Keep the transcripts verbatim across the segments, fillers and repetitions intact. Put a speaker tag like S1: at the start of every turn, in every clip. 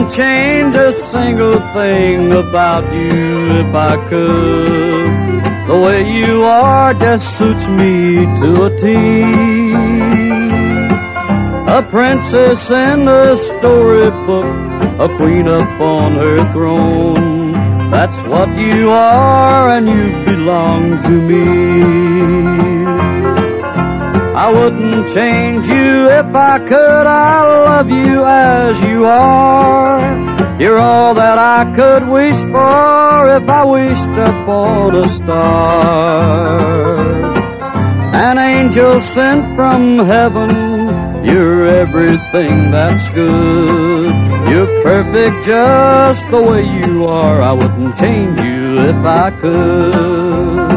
S1: wouldn't change a single thing about you if I could. The way you are just suits me to a T. A princess in a storybook, a queen upon her throne. That's what you are, and you belong to me. I wouldn't change you if I could. I love you as you are. You're all that I could wish for if I wished upon a star. An angel sent from heaven, you're everything that's good. You're perfect just the way you are. I wouldn't change you if I could.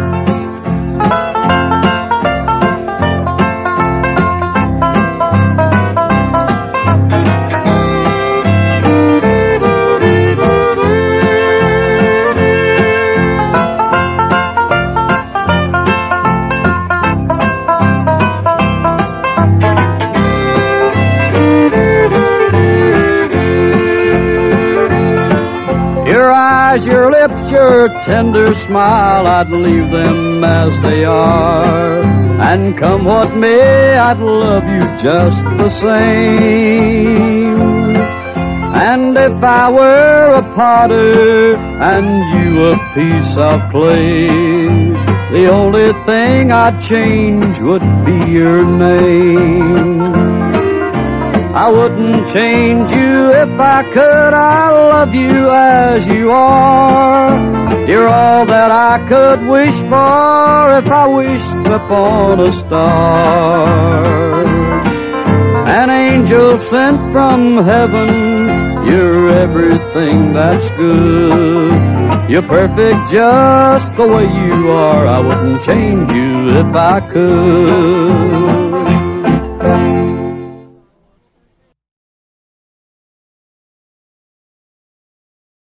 S1: Your lips, your tender smile, I'd leave them as they are. And come what may, I'd love you just the same. And if I were a potter and you a piece of clay, the only thing I'd change would be your name. I wouldn't change you if I could. I love you as you are. You're all that I could wish for if I wished upon a star. An angel sent from heaven, you're everything that's good. You're perfect just the way you are. I wouldn't change you if I could.